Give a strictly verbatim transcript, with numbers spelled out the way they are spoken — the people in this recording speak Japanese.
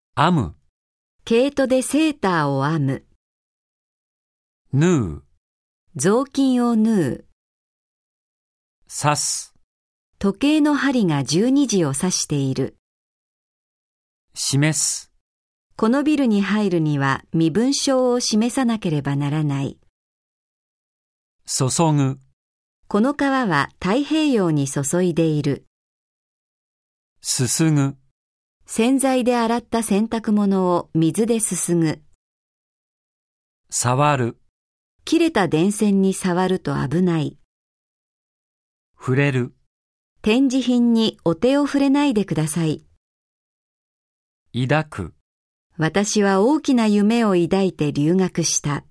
編む、 毛糸でセーターを編む。 縫う、 雑巾を縫う。 刺す、 時計の針がじゅうにじを指している。 示す、 このビルに入るには身分証を示さなければならない。 注ぐ、 この川は太平洋に注いでいる。 すすぐ、 洗剤で洗った洗濯物を水ですすぐ。 触る、 切れた電線に触ると危ない。 触れる、 展示品にお手を触れないでください。 抱く。 私は大きな夢を抱いて留学した。